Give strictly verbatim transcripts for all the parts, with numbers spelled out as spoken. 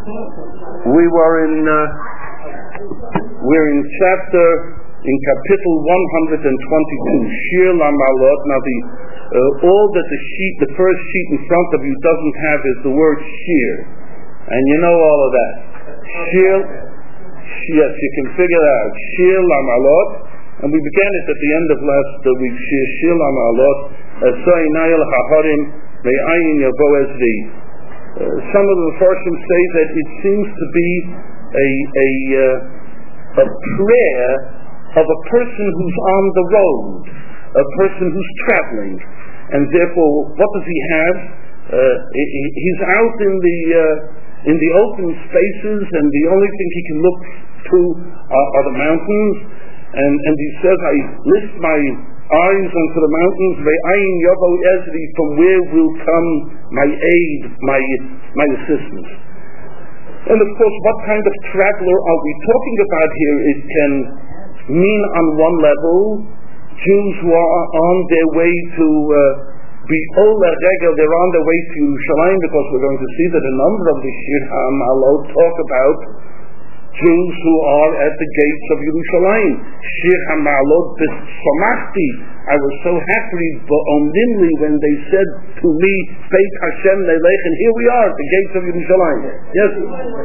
We were in, uh, we're in chapter, in kapitel one hundred twenty-two, Shir Lamalot. Now the, uh, all that the sheet, the first sheet in front of you doesn't have is the word Shir. And you know all of that. Shir, yes, you can figure it out. Shir Lamalot. And we began it at the end of last week. Shir Shir Lamalot. Say Nail Haharim, Me'ayin Yavo Ezri. Some of the Mepharshim say that it seems to be a, a, uh, a prayer of a person who's on the road, a person who's traveling, and therefore, what does he have? Uh, he's out in the uh, in the open spaces, and the only thing he can look to are, are the mountains. And and he says, "I lift my eyes unto the mountains, ve'ayin yavo ezri, from where will come my aid, my my assistance." And of course, what kind of traveler are we talking about here? It can mean on one level Jews who are on their way to Bi'ola uh, Regel, they're on their way to Yerushalayim, because we're going to see that a number of the Shir HaMa'alot talk about Jews who are at the gates of Yerushalayim. Shir HaMa'alot b'samachti, I was so happy ba'omdimli when they said to me, Beit Hashem Nelech, and here we are at the gates of Yerushalayim. Yes?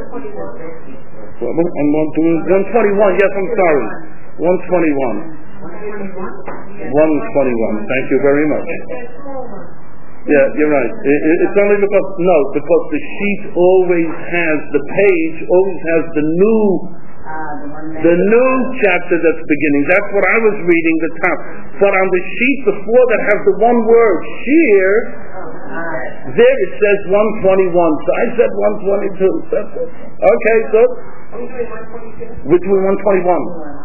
I'm doing one twenty-one, yes, I'm sorry. one twenty-one. one twenty-one, thank you very much. Yeah, you're right. It, it, it's only because, no, because the sheet always has, the page always has the new, the new chapter that's beginning. That's what I was reading, the top. But on the sheet before that has the one word, Shir, there it says one twenty-one. So I said one twenty-two. That's it. Okay, good. Which one, one twenty-one?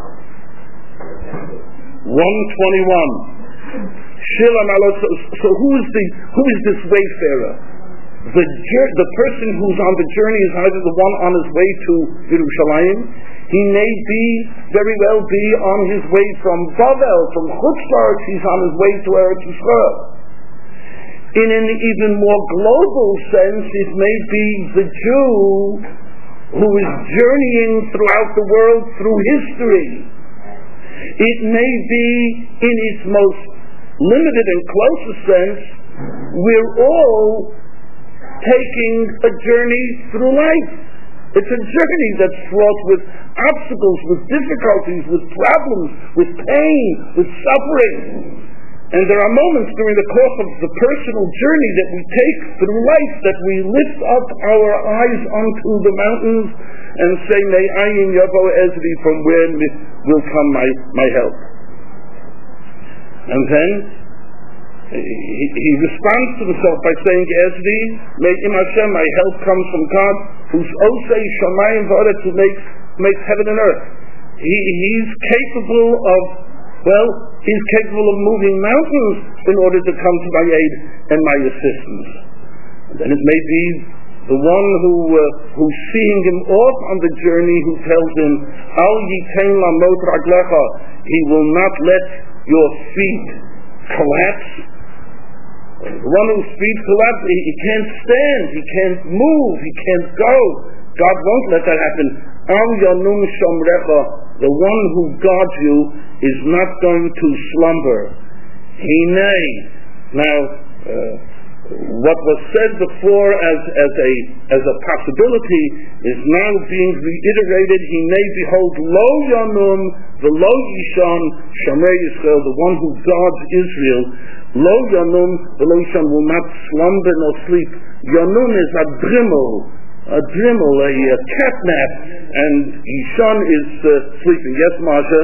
one twenty-one. Shila Malot. So who is the who is this wayfarer? The the person who's on the journey is either the one on his way to Yerushalayim. He may be very well be on his way from Bavel, from Chutz La'aretz. He's on his way to Eretz Yisrael. In an even more global sense, it may be the Jew who is journeying throughout the world through history. It may be, in its most limited and closest sense, we're all taking a journey through life. It's a journey that's fraught with obstacles, with difficulties, with problems, with pain, with suffering. And there are moments during the course of the personal journey that we take through life that we lift up our eyes onto the mountains and say, Me'ayin Yavo Ezri, from where will come my, my help. And then he, he responds to himself by saying, Ezri, Me'im Hashem, my help comes from God, who's Osei Shamayim V'Aretz, who makes, makes heaven and earth. He, he's capable of, well, he's capable of moving mountains in order to come to my aid and my assistance. And then it may be the one who uh, who's seeing him off on the journey, who tells him, Al yitein lamot raglecha, he will not let your feet collapse. The one whose feet collapse, he, he can't stand, he can't move, he can't go. God won't let that happen. Al yanum shomrecha, the one who guards you is not going to slumber. Hinei. Now, uh, what was said before as, as a as a possibility is now being reiterated. Hinei, behold, lo yanum v'lo yishon shomer Yisrael, the one who guards Israel. Lo yanum v'lo yishon, will not slumber nor sleep. Yanum is a drimmel, a drimmel, a, a catnap, and Yishon is uh, sleeping. Yes, Marsha?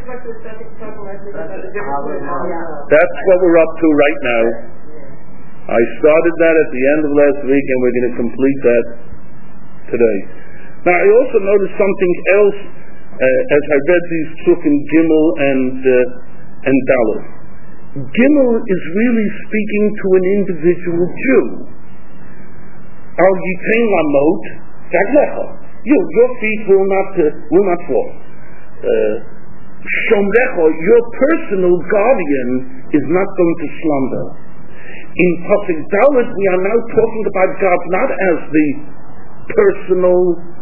That's what we're up to right now. I started that at the end of last week, and we're going to complete that today. Now, I also noticed something else uh, as I read these Psukim Gimel and uh, and Dalet. Gimel is really speaking to an individual Jew. Al yitein lamot raglecha. You, your feet will not uh, will not fall. Shomrecha, your personal guardian, is not going to slumber. In Pasuk Dalet, we are now talking about God not as the personal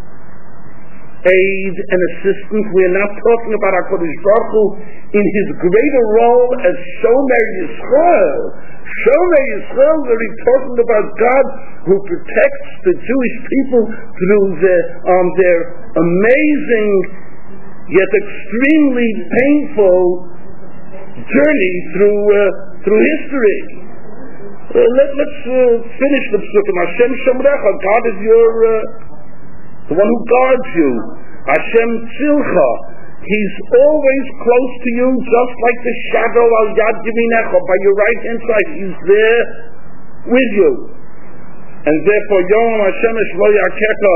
aid and assistance. We are not talking about HaKadosh Baruch Hu in his greater role as Shomer Yisrael. Shomer Yisrael, we're talking about God who protects the Jewish people through the, um, their amazing yet extremely painful journey through uh, through history. Uh, let, let's uh, finish the psukim. Hashem Shomrecha, God is your uh, the one who guards you. Hashem Tzilcha, He's always close to you, just like the shadow al Yad Yaminecha, by your right hand side. He's there with you. And therefore, Yom Hashem Lo Yakecha,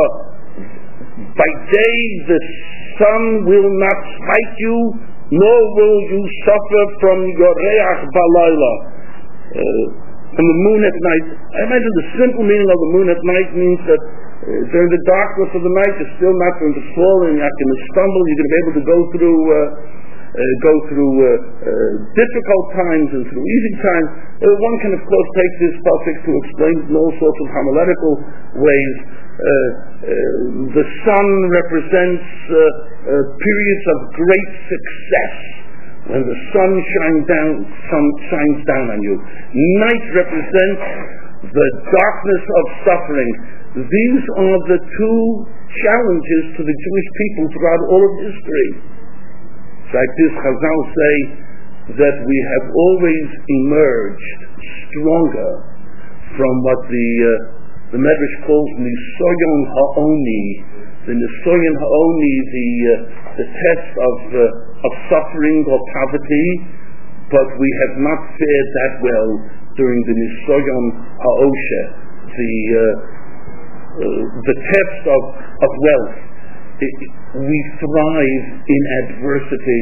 by day the sun will not smite you, nor will you suffer from your reach balayla, uh, from the moon at night. I imagine the simple meaning of the moon at night means that uh, during the darkness of the night you're still not going to fall and you're not going to stumble. You're going to be able to go through uh, uh, go through uh, uh, difficult times and through easy times. Uh, one can of course take this topic to explain in all sorts of homiletical ways. Uh, uh, the sun represents uh, uh, periods of great success, when the sun shines down, sun shines down on you. Night represents the darkness of suffering. These are the two challenges to the Jewish people throughout all of history. Like this, Chazal say that we have always emerged stronger from what the uh, the Medrash calls Nisoyon Ha'oni, the Nisoyon Ha'oni, the uh, the test of uh, of suffering or poverty, but we have not fared that well during the Nisoyon Ha'oshe, the uh, uh, the test of of wealth. It, we thrive in adversity,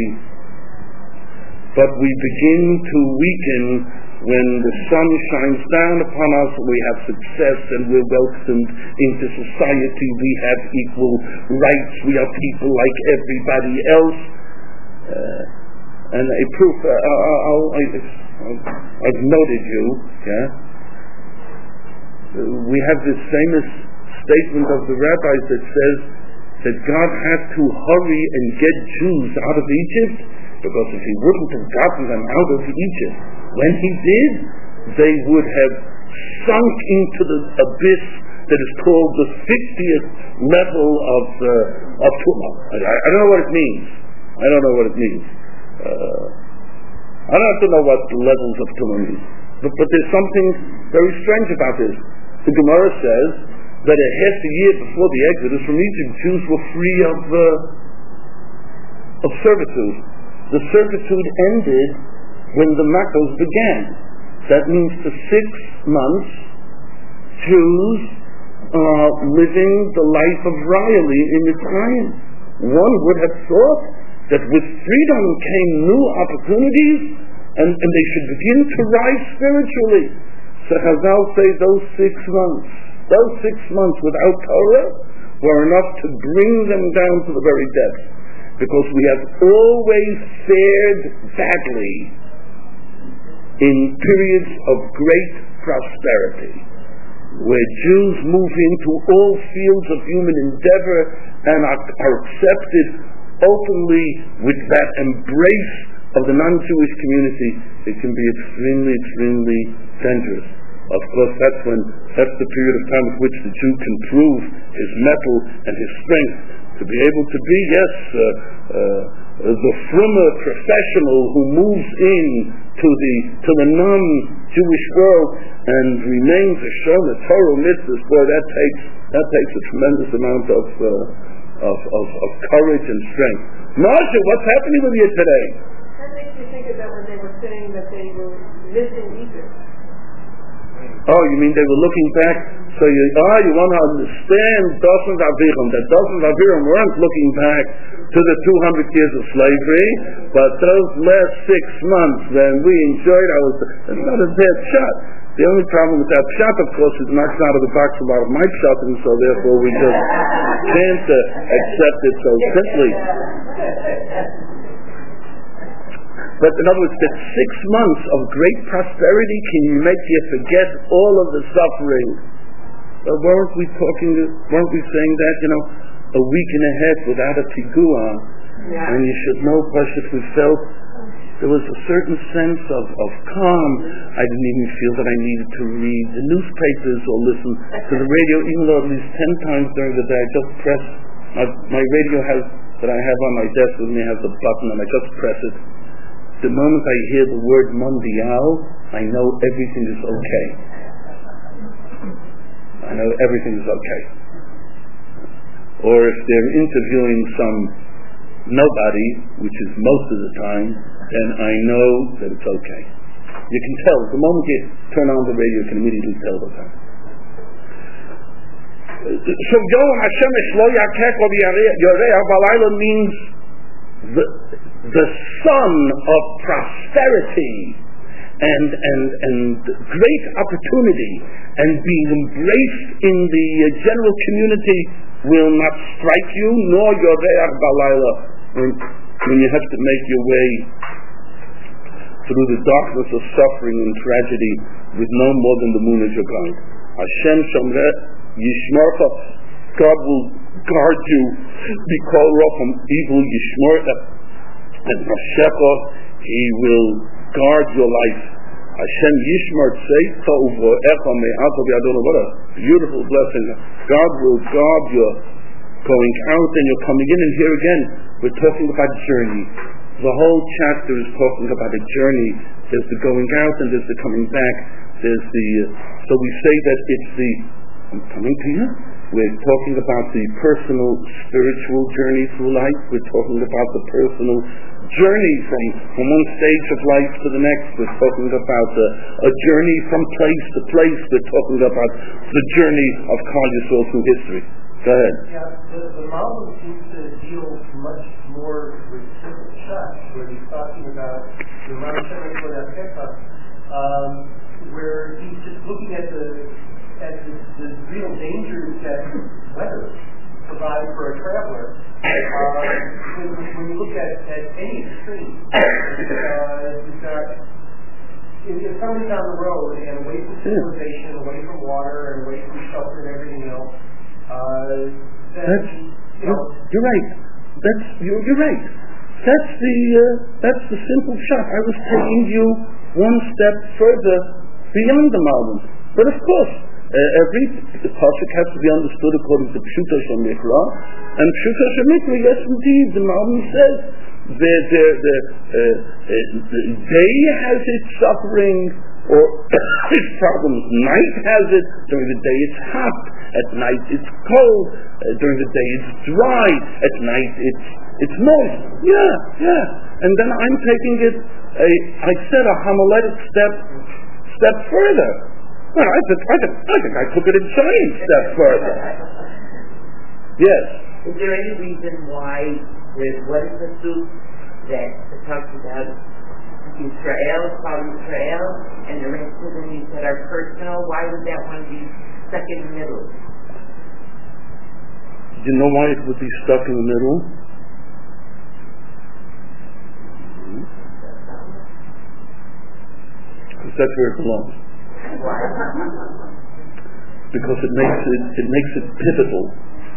but we begin to weaken when the sun shines down upon us. We have success and we're welcomed into society. We have equal rights. We are people like everybody else. Uh, and a proof, uh, I'll, I, I've noted you, yeah? Uh, we have this famous statement of the rabbis that says that God had to hurry and get Jews out of Egypt, because if he wouldn't have gotten them out of Egypt when he did, they would have sunk into the abyss that is called the fiftieth level of uh, of Tumah. I, I don't know what it means. I don't know what it means. Uh, I don't have to know what the levels of Tumah mean. But, but there's something very strange about this. The Gemara says that a half a year before the Exodus from Egypt, Jews were free of uh, of servitude. The servitude ended when the Makkos began. That means for six months, Jews are living the life of royalty in Mitzrayim. One would have thought that with freedom came new opportunities, and, and they should begin to rise spiritually. So Chazal say those six months, those six months without Torah were enough to bring them down to the very depths. Because we have always fared badly in periods of great prosperity, where Jews move into all fields of human endeavor and are, are accepted openly with that embrace of the non-Jewish community. It can be extremely, extremely dangerous. Of course, that's when that's the period of time at which the Jew can prove his mettle and his strength to be able to be, yes, uh, uh, the frummer professional who moves in to the to the non-Jewish world and remains a shomer Torah mitzvahs. Boy, that takes that takes a tremendous amount of uh, of, of of courage and strength. Marsha, what's happening with you today? That makes me think of that when they were saying that they were missing Egypt. Oh, you mean they were looking back? So you, ah, you want to understand Dosen Aviram, that Dosen Aviram weren't looking back to the two hundred years of slavery, but those last six months when we enjoyed our, it's not a bad shot. The only problem with that shot, of course, is it knocks out of the box a lot of my shot, and so therefore we just can't uh, accept it so simply. But in other words, that six months of great prosperity can you make you forget all of the suffering. uh, weren't we talking, weren't we saying that, you know, a week and a half without a tigua, yeah. And you should know, Precious, we felt there was a certain sense of, of calm. I didn't even feel that I needed to read the newspapers or listen to the radio, even though at least ten times during the day I just press, my, my radio has, that I have on my desk with me has a button and I just press it. The moment I hear the word Mondial, I know everything is okay. I know everything is okay. Or if they're interviewing some nobody, which is most of the time, then I know that it's okay. You can tell. The moment you turn on the radio, you can immediately tell the time. So Yom Hashem Shlo Yakek Lo Yoreach Balayla means the, the sun of prosperity and, and, and great opportunity and being embraced in the general community will not strike you, nor Yoreach Balayla, when, when you have to make your way through the darkness of suffering and tragedy with no more than the moon as your guide. Hashem Shomret Yishmarcha, God will guard you, Bikol Rocham, evil Yishmarcha, and Mashecha, He will guard your life. Hashem Yishmar Tzeitcha Uvoecha Me'ata V'Adonu. What a beautiful blessing. God will guard your going out and you're coming in. And here again, we're talking about journey. The whole chapter is talking about a journey. There's the going out and there's the coming back. There's the uh, so we say that it's the I'm coming to you. We're talking about the personal spiritual journey through life. We're talking about the personal journey from, from one stage of life to the next. We're talking about a, a journey from place to place. We're talking about the journey of Klal Yisrael through history. Go ahead. Yeah, the, the Malbim seems to deal much more with simple shots, where he's talking about the Ramshem um where he's just looking at the at the, the real dangers that weather provides for a traveler. Uh, when, when you look at, at any extreme, uh, you've got if, if somebody's on the road and away from civilization, away from water, and away from shelter and everything else, uh, then, that's, you know, you're right. That's you're, you're right. That's the uh, that's the simple shot. I was taking you one step further beyond the Malbim. But of course, uh, every pasuk has to be understood according to Pshuto Shel Mikra, and Pshuto Shel Mikra, yes indeed, the Malbim says the the the, uh, uh, the day has its suffering or its problems. Night has it. During the day it's hot. At night it's cold. Uh, during the day it's dry. At night it's it's moist. Yeah, yeah. And then I'm taking it. A, I said a homiletic step step further. Well, I think I think I think I took it a giant step further. Yes. Is there any reason why there's one pursuit that talks about Israel, Klal Yisrael, and the rest of them you said are personal? Why would that one be stuck in the middle? Do you know why it would be stuck in the middle? Because that's where it belongs. Why? Because it makes it it makes it pivotal.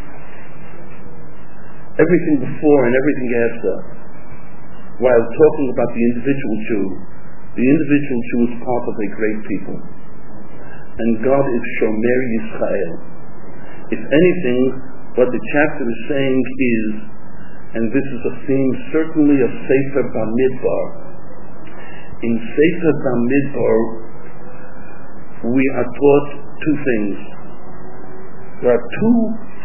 Everything before and everything after, while talking about the individual Jew, the individual Jew is part of a great people. And God is Shomer Yisrael. If anything, what the chapter is saying is, and this is a theme certainly of Sefer Bamidbar, in Sefer Bamidbar we are taught two things. There are two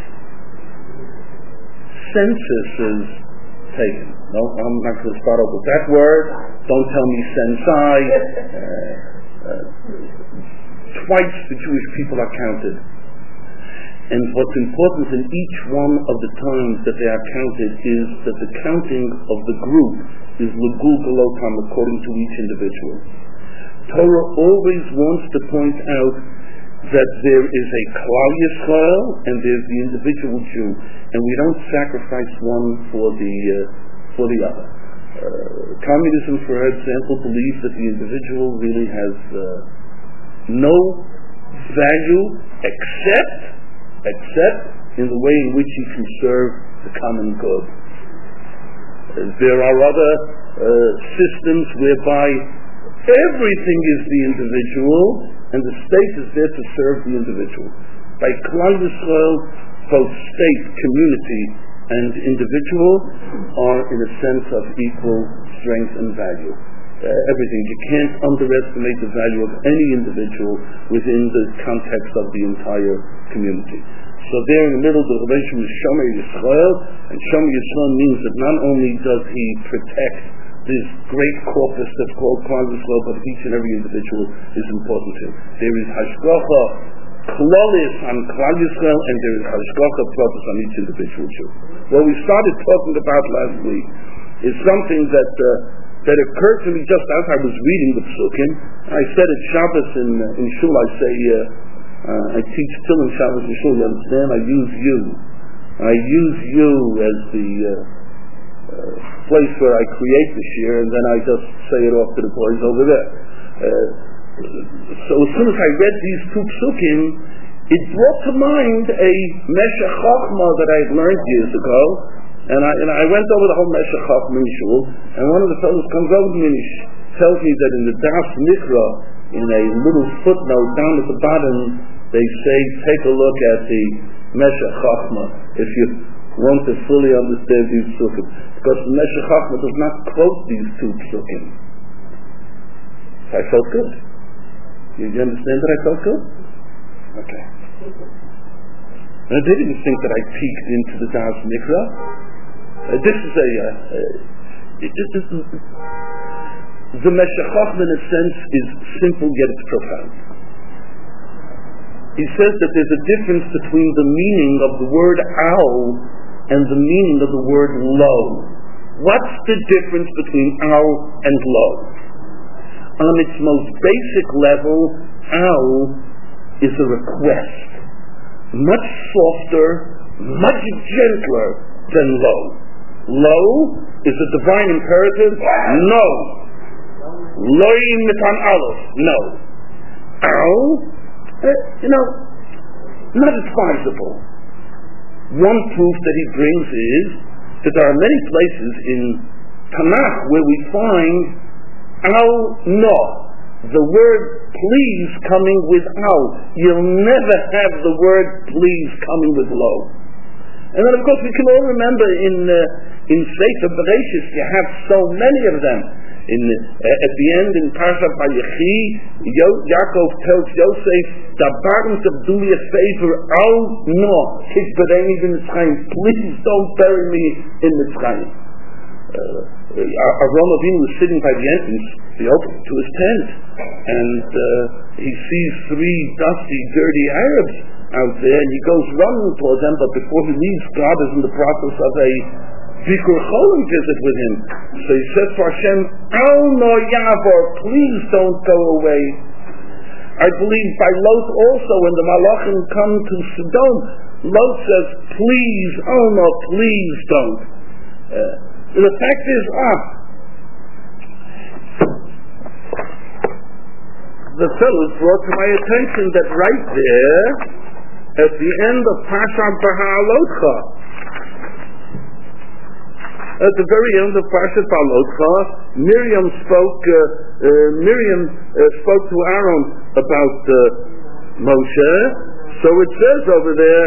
censuses taken. No, I'm not going to start off with that word. Don't tell me sensai. Uh, uh, twice the Jewish people are counted. And what's important in each one of the times that they are counted is that the counting of the group is legul galotam according to each individual. Torah always wants to point out that there is a Klal Yisrael and there's the individual Jew, and we don't sacrifice one for the uh, for the other. Uh, communism, for example, believes that the individual really has uh, no value except, except in the way in which he can serve the common good. Uh, there are other uh, systems whereby everything is the individual and the state is there to serve the individual. By Klal Yisrael, both state, community, and individual are in a sense of equal strength and value. Uh, everything. You can't underestimate the value of any individual within the context of the entire community. So there in the middle, the relation is Shomer Yisrael, and Shomer Yisrael means that not only does he protect this great corpus that's called Klal Yisrael, but each and every individual is important to him. There is Hashgacha Klolis on Klal Yisrael, and there is Hashgacha Klolis on each individual Jew. What we started talking about last week is something that uh, that occurred to me just as I was reading the Psukim. I said at Shabbos in, uh, in Shul, I say, uh, uh, I teach still in Shabbos in Shul, you understand? I use you. I use you as the uh, uh, place where I create the shir, and then I just say it off to the boys over there. Uh, so as soon as I read these two Psukim, it brought to mind a Meshech Chochmah that I had learned years ago. And I, and I went over the whole Meshech Chochmah in Shul, and one of the fellows comes over to me and he tells me that in the Das Mikra, in a little footnote down at the bottom, they say, take a look at the Meshech Chochmah if you want to fully understand these psukim. Because the Meshech Chochmah does not quote these two psukim. So I felt good. You, you understand that I felt good? Okay. And I didn't even think that I peeked into the Das Mikra. Uh, this is a, uh, uh, it, it, it, the Meshech Chochmah in a sense is simple yet it's profound. He says that there's a difference between the meaning of the word al and the meaning of the word lo. What's the difference between al and lo? On its most basic level, al is a request, much softer, much gentler than lo. Lo is a divine imperative. No. Loim mitan aleph. No. Al, uh, you know, not advisable. One proof that he brings is that there are many places in Tanakh where we find al no, the word please coming with al. You'll never have the word please coming with lo. And then, of course, we can all remember in uh, in Sefer Bereshis, you have so many of them. In uh, at the end in Parshat Vayechi, Yo- Yaakov tells Yosef, "Dabarn to do me a favor, al no, kick bereni in Mitzrayim. Please don't bury me in Mitzrayim." Uh, Avraham Avinu was sitting by the entrance, the opening to his tent, and uh, he sees three dusty, dirty Arabs out there, and he goes running towards them, but before he leaves, God is in the process of a Bikur Cholim visit with him. So he says to Hashem, Al no Yavor, please don't go away. I believe by Lot also, when the Malachim come to Sodom, Lot says, please, oh no, please don't. Uh, the fact is, ah, the fellows brought to my attention that right there, at the end of Parshat Beha'alotcha, at the very end of Parshat Beha'alotcha, Miriam spoke. Uh, uh, Miriam uh, spoke to Aaron about uh, Moshe. So it says over there,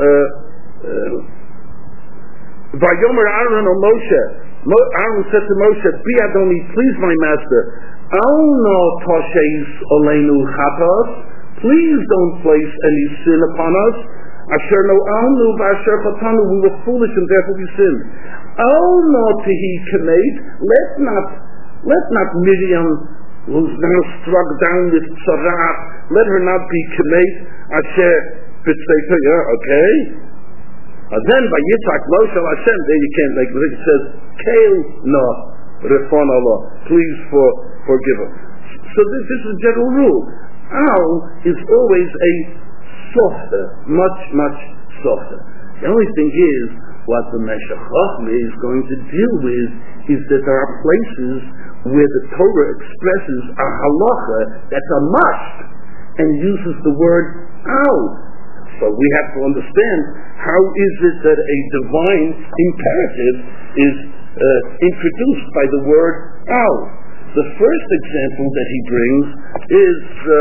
Vayomer Aaron or Moshe. Mo- Aaron said to Moshe, "Be Adoni, please, my master. Al no tosheis oleinu chatos. Please don't place any sin upon us. Asher no alnu v'asher chatanu. We were foolish and therefore we sinned. Al no tehi kameit. Let not, let not Miriam, who's now struck down with tzarach, let her not be kameit. Asher b'tzeifer. Okay. And then by Yitzhak Moshe Hashem, there you can't make it. It says, Kail no refon Allah. Please for forgive her. So this, this is a general rule. Al is always a softer, much, much softer. The only thing is, what the Meshech Chochmah is going to deal with is that there are places where the Torah expresses a halacha that's a must. and uses the word al. So we have to understand, how is it that a divine imperative is uh, introduced by the word al? The first example that he brings is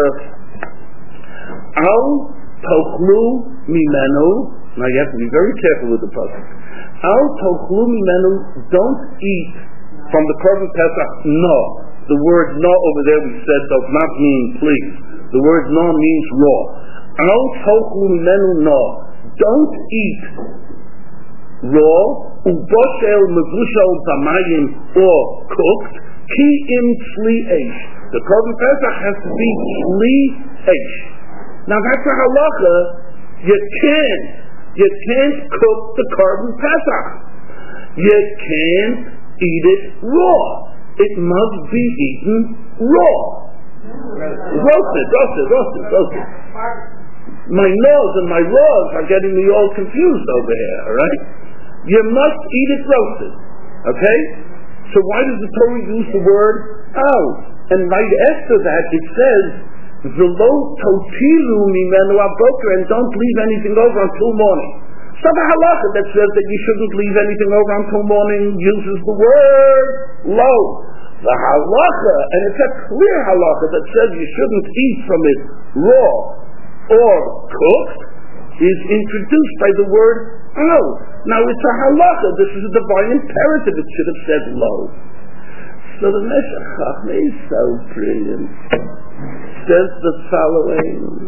uh, al tochlu mimenu. Now you have to be very careful with the pasuk. Al tochlu mimenu, don't eat from the korban pesach. No, the word no over there we said does not mean please. The word no means raw. Al tochlu mimenu, no, don't eat raw, uboshel mevushel bamayim, or cooked, ki im tzli eish. The korban pesach has to be tzli eish. Now that's a halacha. You can't, you can't cook the korban pesach. You can't eat it raw. It must be eaten raw. Roasted, roasted, roasted, roasted. My nose and my raws are getting me all confused over here, alright? You must eat it roasted, okay? So why does the Torah use the word al? And right after that it says, V'lo totilu mimenu aboker, and don't leave anything over until morning. So the halacha that says that you shouldn't leave anything over until morning uses the word lo. The halacha, and it's a clear halacha that says you shouldn't eat from it raw or cooked, is introduced by the word al. Now it's a halacha, this is a divine imperative, it should have said lo. So the Meshech Chachma is so brilliant. Says the following: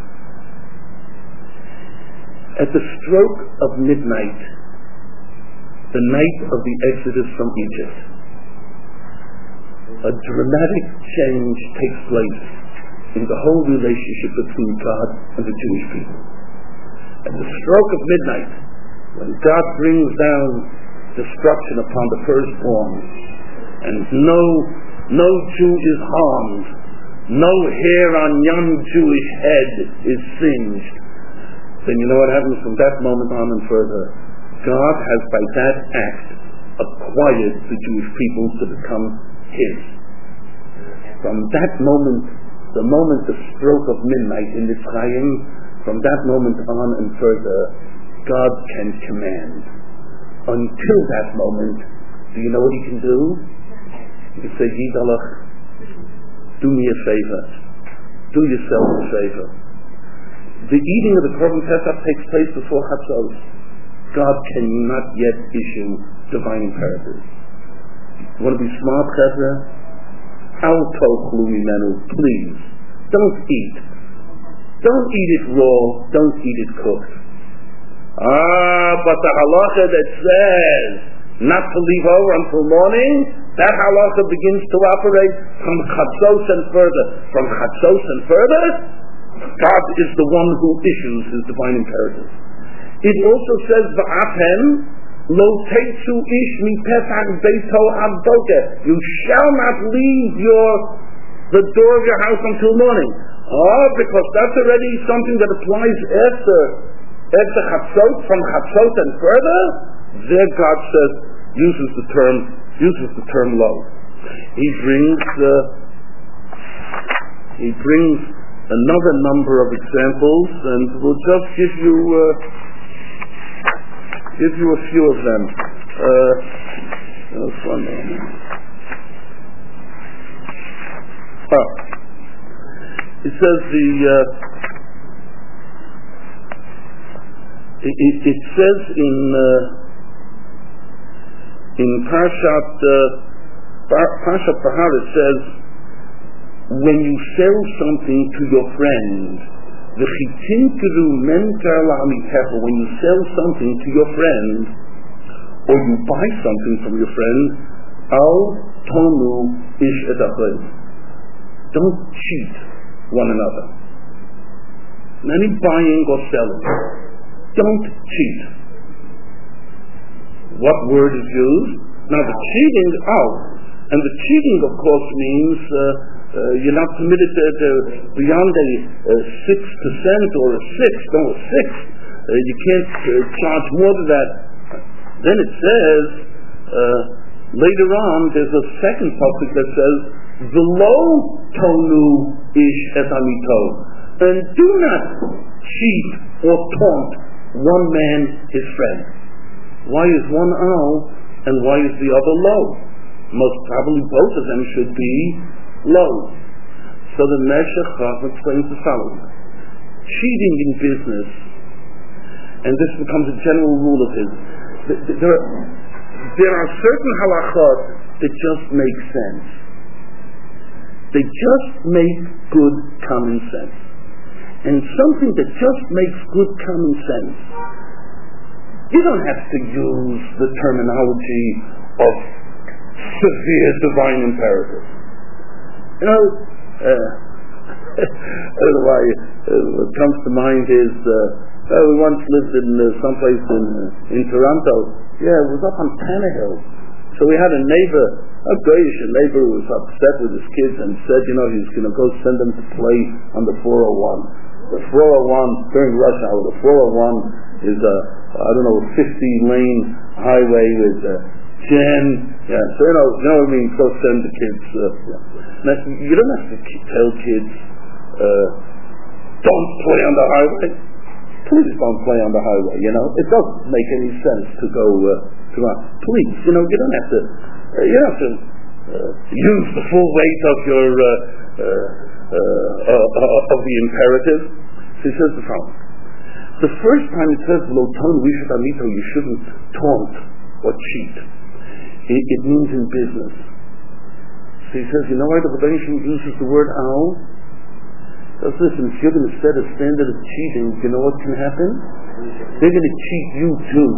at the stroke of midnight, the night of the exodus from Egypt, a dramatic change takes place in the whole relationship between God and the Jewish people. At the stroke of midnight, when God brings down destruction upon the firstborn, and no no Jew is harmed, no hair on young Jewish head is singed, then you know what happens from that moment on and further. God has by that act acquired the Jewish people to become His. From that moment, the moment the stroke of midnight in Mitzrayim, from that moment on and further, God can command. Until that moment, do you know what He can do? He can say, Yidalach, do me a favor. Do yourself a favor. The eating of the korban pesach takes place before Chatzos. God cannot yet issue divine imperatives. You want to be smart, Chevra? Al tochlu mimenu, please. Don't eat. Don't eat it raw. Don't eat it cooked. Ah, but the halacha that says not to leave over until morning, that halacha begins to operate from Chatzos and further. From Chatzos and further, God is the one who issues His divine imperative. It also says, V'atem lo teitzu ish mi pesach beito ad boker. You shall not leave your the door of your house until morning. Oh, because that's already something that applies after after Chatzot, from Chatzot and further. There God says, uses the term uses the term lo. He brings uh, he brings another number of examples, and we'll just give you uh, give you a few of them. Uh, just one moment. Ah. It says the uh, it, it, it says in uh, in Parshat uh, Parshat Bahar, it says, when you sell something to your friend, the chitinkiru mentar la'amitecha, when you sell something to your friend, or you buy something from your friend, al tonu ish edachay, don't cheat one another. In any buying or selling, don't cheat. What word is used? Now the cheating out, and the cheating of course means uh, uh, you're not permitted to, to beyond a six percent or a sixth, no a sixth. Uh, you can't uh, charge more than that. Then it says uh, later on there's a second topic that says v'lo tonu ish et amito. And do not cheat or taunt one man his friend. Why is one ow and why is the other low? Most probably both of them should be low. So the Meshech Chacham explains the following. Cheating in business, and this becomes a general rule of his, there are, there are certain halachot that just make sense. They just make good common sense. And something that just makes good common sense, you don't have to use the terminology of severe divine imperative. You know, uh, I don't know why, uh, what comes to mind is, uh, uh, we once lived in uh, someplace in uh, in Toronto. Yeah, it was up on Tannehill. So we had a neighbor, a grayish neighbor who was upset with his kids and said, you know, he was going to go send them to play on the four oh one. The four oh one, during rush hour, the four oh one is a, I don't know, fifty lane highway with uh, Jen, yeah, so you know, you know what I mean, go send the kids. Uh, yeah. Now, you don't have to tell kids, uh, don't play on the highway. Please don't play on the highway, you know. It doesn't make any sense to go, uh, to, uh, please, you know, you don't have to, uh, you don't have to uh, use the full weight of your, uh, uh, uh, uh, uh, of the imperative. So he says the following. The first time it says, Lo ton wishatamito, you shouldn't taunt or cheat. It, it means in business. So he says, you know why the Rebbeinu uses the word owl? Because listen, if you're going to set a standard of cheating, you know what can happen? They're going to cheat you too.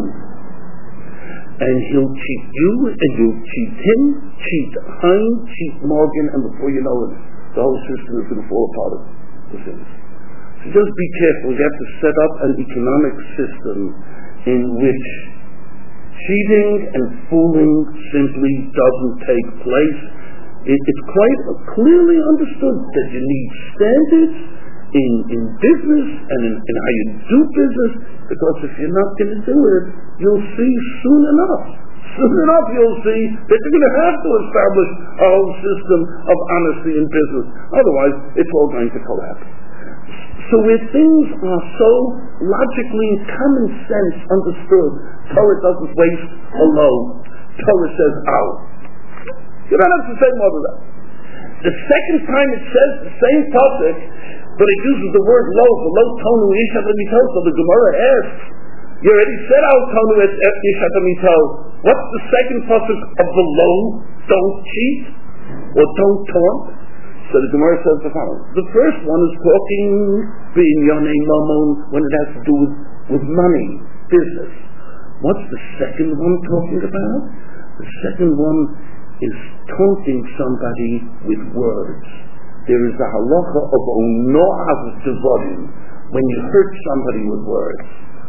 And he'll cheat you, and you'll cheat him, cheat Hein, cheat Morgan, and before you know it, the whole system is going to fall apart of the things. So just be careful. You have to set up an economic system in which cheating and fooling simply doesn't take place. It, it's quite clearly understood that you need standards in, in business and in, in how you do business, because if you're not going to do it, you'll see soon enough. Soon enough you'll see that you're going to have to establish a whole system of honesty in business. Otherwise, it's all going to collapse. So where things are so logically and common sense understood, Torah doesn't waste a low. Torah says, ow. You don't have to say more than that. The second time it says the same pasuk, but it uses the word low, for low tonu ishatamito, so the Gemara asks, you already said out tonu ishatamito, what's the second pasuk of the low? Don't cheat, or don't taunt? So the Gemara says the following. The first one is talking b'inyanei mamon, when it has to do with, with money, business. What's the second one talking about? The second one is taunting somebody with words. There is the halacha of ono'av devarim, when you hurt somebody with words.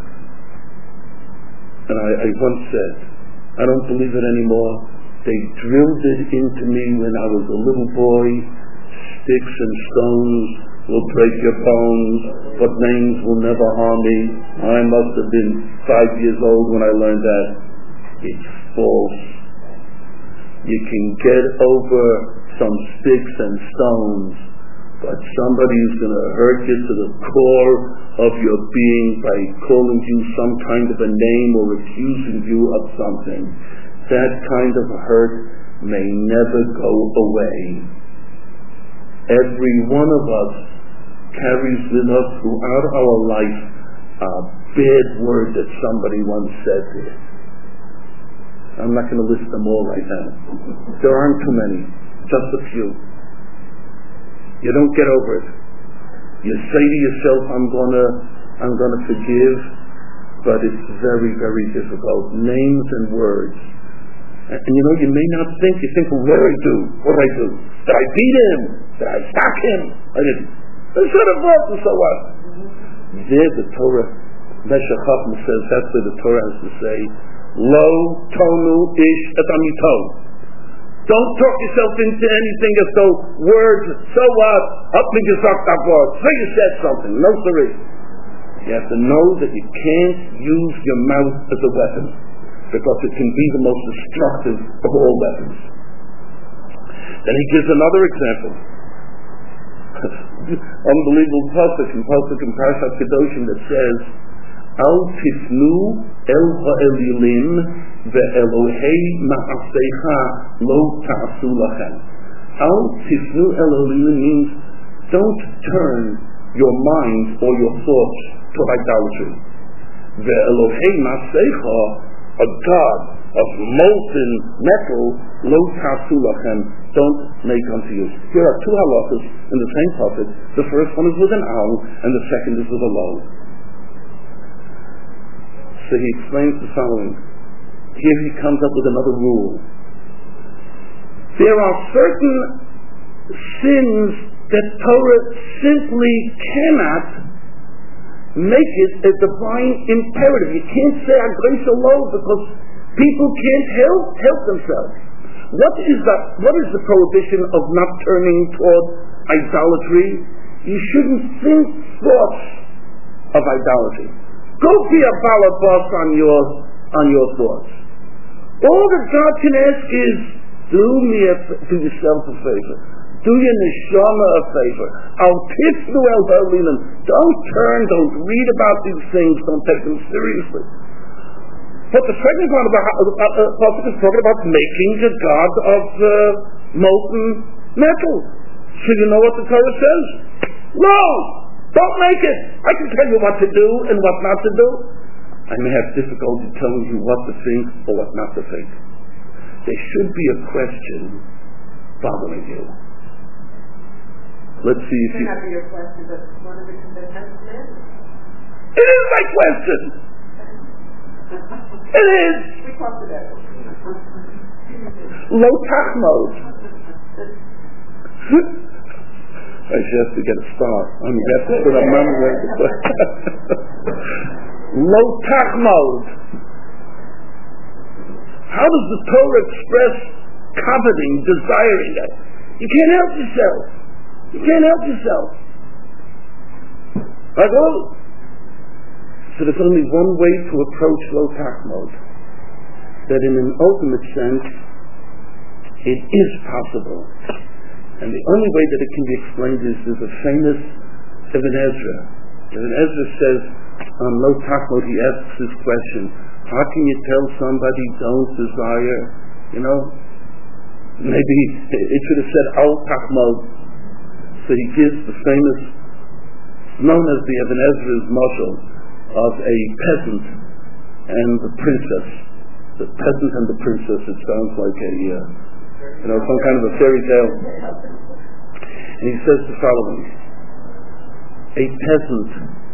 And I, I once said, I don't believe it anymore. They drilled it into me when I was a little boy. Sticks and stones will break your bones, but names will never harm me. I must have been five years old when I learned that. It's false. You can get over some sticks and stones, but somebody is going to hurt you to the core of your being by calling you some kind of a name or accusing you of something. That kind of hurt may never go away. Every one of us carries with us throughout our life a bad word that somebody once said to you. I'm not going to list them all right now. There aren't too many, just a few. You don't get over it. You say to yourself, I'm gonna, I'm gonna forgive, but it's very, very difficult. Names and words. And, and you know, you may not think, you think, well, what did I do? What did I do? Did I beat him? Did I sock him? I didn't. I should have worked, and so what? There the Torah, Meshech Chacham says, that's where the Torah has to say, Lo tonu ish etamito. Don't talk yourself into anything as though words, so what? Up me gesagt that word. So you said something. No, siree. You have to know that you can't use your mouth as a weapon, because it can be the most destructive of all weapons. Then he gives another example. unbelievable pasuk in pasuk in Parashat Kedoshim that says, "Al tifnu el ha'elilim ve'elohei ma'asecha lo ta'asu lachem." Al tifnu el ha'elilim means don't turn your mind or your thoughts to idolatry. Ve'elohei ma'asecha, a god of molten metal, lo ta'asu lachem, don't make unto you. Here are two halachas in the same pasuk. The first one is with an al, and the second is with a lo. So he explains the following. Here he comes up with another rule. There are certain sins that Torah simply cannot make it a divine imperative. You can't say Agreis Lo because people can't help help themselves. What is that? What is the prohibition of not turning toward idolatry? You shouldn't think thoughts of idolatry. Go be a balabas on your on your thoughts. All that God can ask is, do me a, do yourself a favor. Do your neshama a favor. Al tifnu el ha'elilim. Don't turn. Don't read about these things. Don't take them seriously. But the second part of the pasuk is talking about making a god of uh, molten metal. So you know what the Torah says? No! Don't make it! I can tell you what to do and what not to do. I may have difficulty telling you what to think or what not to think. There should be a question bothering you. Let's see if it you... may not be your question, but one of the contestants is. It is my question! It is! We talked about it. Lo tachmod. I just have to get a start. I mean, that's what I'm remembering. Lo tachmod. How does the Torah express coveting, desiring that? You can't help yourself. You can't help yourself. Like, oh, so there's only one way to approach lo tachmod. That in an ultimate sense, it is possible. And the only way that it can be explained is there's a famous Ibn Ezra. Ibn Ezra says, on lo tachmod, he asks this question, how can you tell somebody don't desire? You know, maybe it should have said al tachmod. So he gives the famous, known as the Ibn Ezra's mashal, of a peasant and the princess. The peasant and the princess, it sounds like a, uh, you know, some kind of a fairy tale. And he says the following: a peasant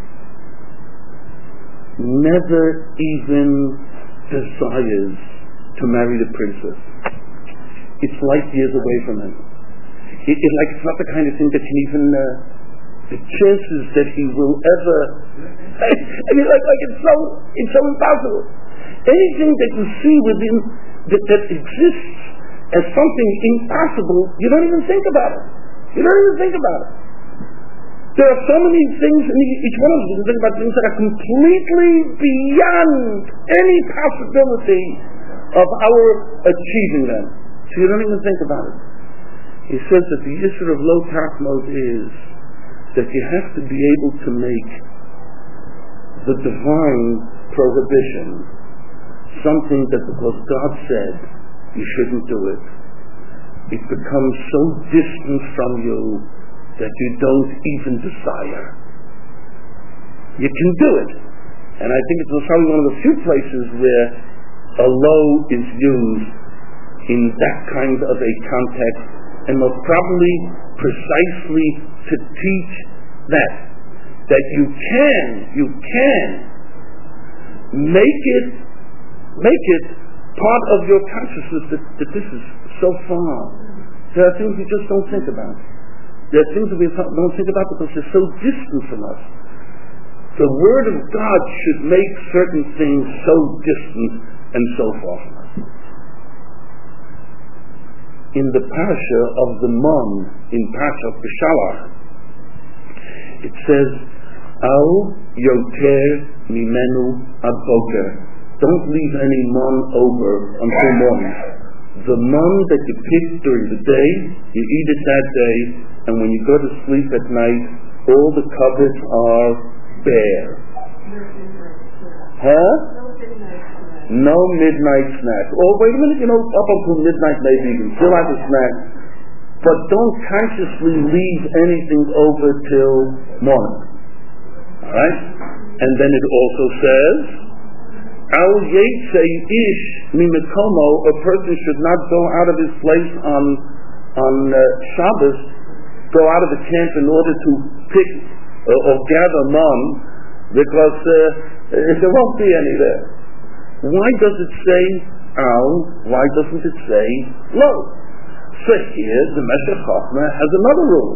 never even desires to marry the princess. It's light years away from him. It, it like it's not the kind of thing that can even uh, the chances that he will ever. I mean, like, like it's so it's so impossible. Anything that you see within that, that exists as something impossible, you don't even think about it. You don't even think about it. There are so many things, and each one of us can think about things that are completely beyond any possibility of our achieving them. So you don't even think about it. He says that the issue of lo tachmod is that you have to be able to make the divine prohibition something that because God said you shouldn't do it, it becomes so distant from you that you don't even desire. You can do it. And I think it's probably one of the few places where a lo is used in that kind of a context, and most probably precisely to teach that that you can you can make it make it part of your consciousness that, that this is so far. There are things we just don't think about. There are things that we don't think about because they're so distant from us. The Word of God should make certain things so distant and so far from us. In the parasha of the Mon, in Parashat Beshalach, it says, Al yoter mimenu ad boker. Don't leave any Mon over until morning. The mon that you pick during the day, you eat it that day, and when you go to sleep at night, all the cupboards are bare. Huh? No midnight snack. Oh, wait a minute, you know, up until midnight maybe you can still have a snack, but don't consciously leave anything over till morning. Alright? And then it also says, Al Yetzei Ish Mimikomo, a person should not go out of his place on on uh, Shabbos, go out of the camp in order to pick uh, or gather mon, because uh, there won't be any there. Why does it say Al? Why doesn't it say Lo? So here the Meshech Chochmah has another rule.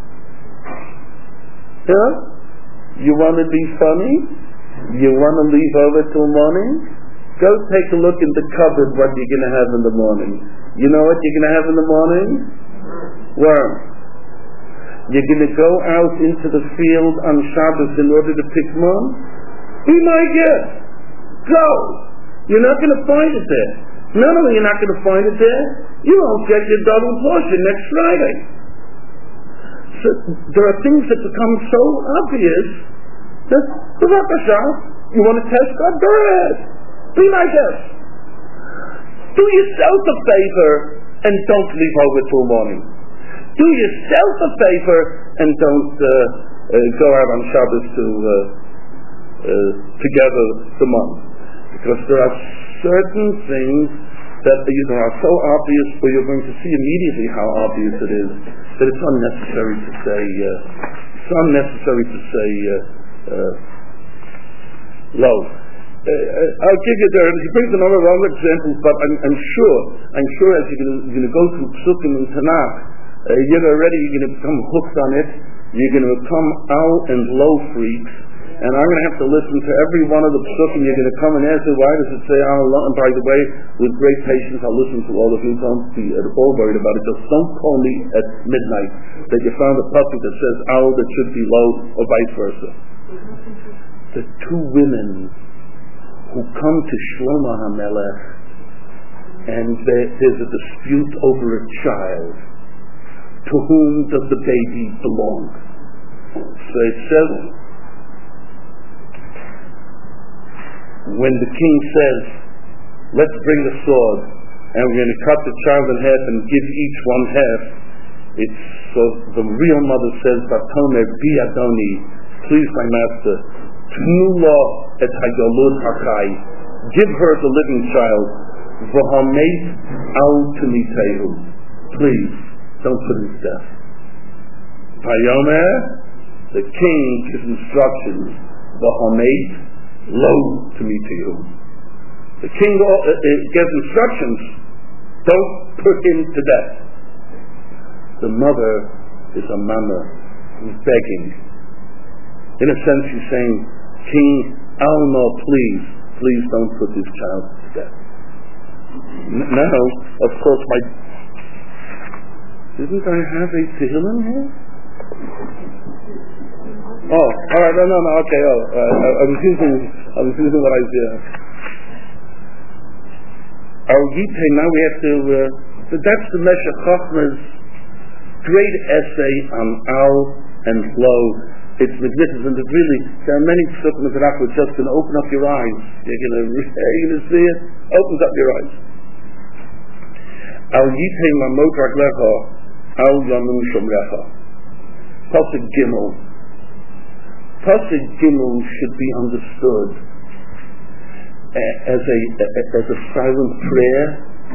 Yeah? You want to be funny? You want to leave over till morning? Go take a look in the cupboard what you're going to have in the morning. You know what you're going to have in the morning? Worm. You're going to go out into the field on Shabbos in order to pick mon? Be my guest. Go. You're not going to find it there. Not only you're not going to find it there, you won't get your double portion next Friday. So there are things that become so obvious that, you want to test God? Go ahead. Be my guest. Do yourself a favor and don't leave over till morning. Do yourself a favor and don't uh, uh, go out on Shabbos to uh, uh, to gather the month. Because there are certain things that either are so obvious or you're going to see immediately how obvious it is that it's unnecessary to say uh, it's unnecessary to say uh, uh, low. Uh, I'll give you there. He brings a number of other examples, but I'm, I'm sure, I'm sure as you're going to go through Psukim and Tanakh, uh, you're already you're going to become hooked on it. You're going to become Al and Low freaks, and I'm going to have to listen to every one of the Psukim. You're going to come and ask me, why does it say Al and Low? And by the way, with great patience, I'll listen to all of you. Don't be at all worried about it. Just don't call me at midnight that you found a puppy that says Al that should be Low, or vice versa. The two women who come to Shlomo HaMelech and there, there's a dispute over a child. To whom does the baby belong? So it says, when the king says, let's bring the sword and we're going to cut the child in half and give each one half, it's so the real mother says, Batomer bi Adoni, please my master, Tnula et Hayolud Hakai, give her the living child, V'hameit al Tumitehu, please, don't put him to death. Vayomer, the king gives instructions, V'hameit lo Tumitehu. The king uh, uh, gives instructions, don't put him to death. The mother is a mama who's begging. In a sense, she's saying, King Alma, please, please don't put this child to death. N- now, of course, my... Didn't I have a Tehillim here? Oh, all right, no, no, no, okay, oh, uh, I, I was using, I was using what I did. Our Yitei, now we have to, uh, so that's the Meshech Chochmah's great essay on Al and Lo. It's magnificent. It really, there are many psukim that are just going to open up your eyes. You're going to, you're going to see it. Opens up your eyes. Al yitei lamot raglecha, al yamim shomrecha. Pasuk Gimel. Pasuk Gimel should be understood as a as a silent prayer.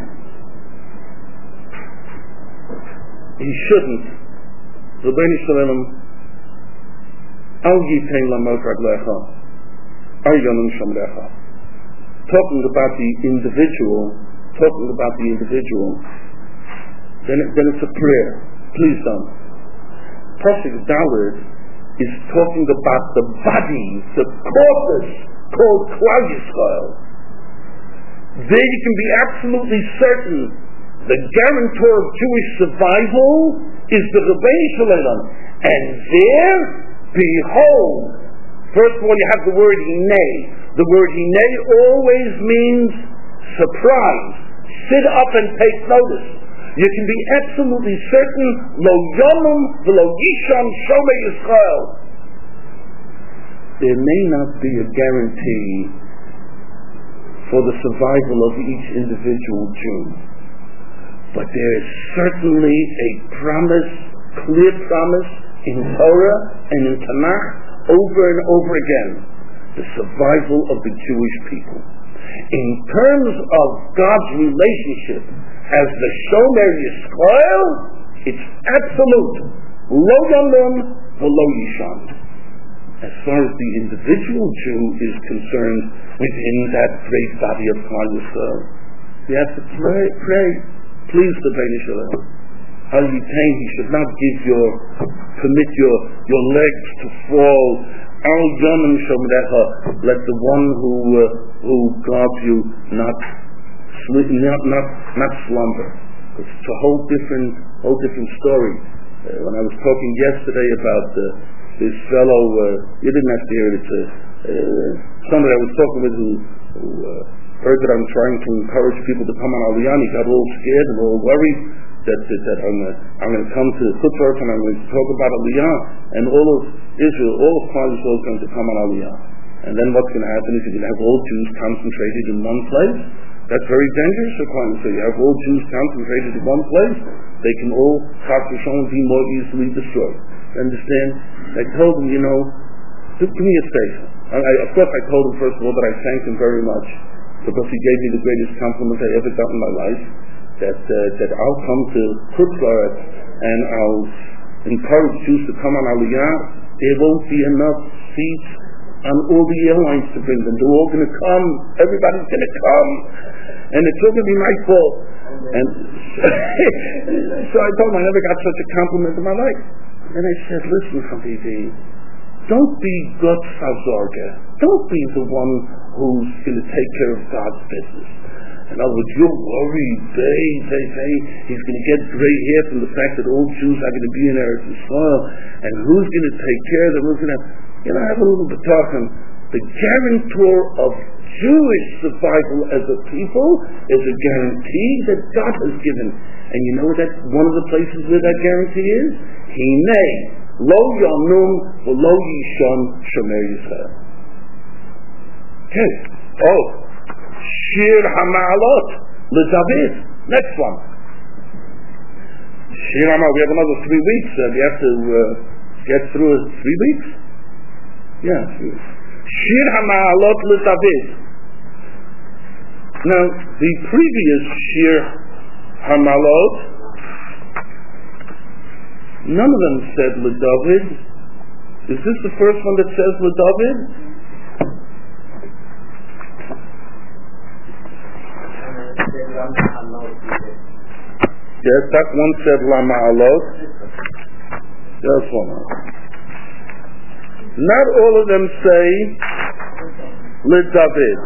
He shouldn't. Rabbeinu Shalom. Al yitei lamot raglecha, al yamim shomrecha. Talking about the individual, talking about the individual, then, it, then it's a prayer. Please don't. Pasuk Daled is talking about the body, the corpus called Klal Yisrael. There you can be absolutely certain the guarantor of Jewish survival is the Rebbeinu Shalom. And there, behold, first of all you have the word Hinei. The word Hinei always means surprise. sit up and take notice. You can be absolutely certain, lo yomum v'lo yishon shomei Yisrael. There may not be a guarantee for the survival of each individual Jew, but there is certainly a promise, clear promise in Torah and in Tanakh over and over again, the survival of the Jewish people. In terms of God's relationship as the Shomer Yisrael, it's absolute. Lo yomum v'lo yishon. As far as the individual Jew is concerned, within that great body of Klal Yisrael, you have to pray, pray, please the Bnei Yisrael. How you think he should not give your, permit your, your legs to fall. Al Yomim Shomedecha, let the one who uh, who guards you not not not not slumber. It's a whole different whole different story. Uh, when I was talking yesterday about uh, this fellow, uh, you didn't have to hear it. It's uh, uh, somebody I was talking with who, who uh, heard that I'm trying to encourage people to come on Aliyah. He got all scared and all worried that that, that I'm uh, I'm going to come to Chutzpah and I'm going to talk about Aliyah, and all of Israel, all of Klal Yisrael is going to come on Aliyah. And then what's going to happen is you're going to have all Jews concentrated in one place. That's very dangerous for Klal Yisrael. You have all Jews concentrated in one place, they can all, chas v'shalom, be more easily destroyed. Understand? I told him, you know, give me a space. I, I, of course I told him first of all that I thanked him very much because he gave me the greatest compliment I ever got in my life, that uh, that I'll come to Chutzpah and I'll encourage Jews to come on Aliyah. There won't be enough seats on all the airlines to bring them. They're all going to come. Everybody's going to come. And it's all going to be my fault. And so I told him I never got such a compliment in my life. And I said, listen, Habibi, don't be God's Chazorga. Don't be the one who's going to take care of God's business. In other words, you're worried, they, they, they, he's going to get gray hair from the fact that all Jews are going to be in Eretz Yisrael, and who's going to take care of them, who's going to, you know, have a little bit talking. The guarantor of Jewish survival as a people is a guarantee that God has given. And you know what that, one of the places where that guarantee is? Hinei, lo yomum v'lo yishon shomer Yisrael. Okay. Oh. Shir HaMa'alot LeDavid. Next one. Shir HaMa'alot. We have another three weeks. Uh, we have to uh, get through it. Three weeks? Yeah. Three weeks. Shir HaMa'alot LeDavid. Now, the previous Shir HaMa'alot, none of them said LeDavid. Is this the first one that says LeDavid? Yes, that one said La Ma'alot. Yes, one. Not all of them say Le David.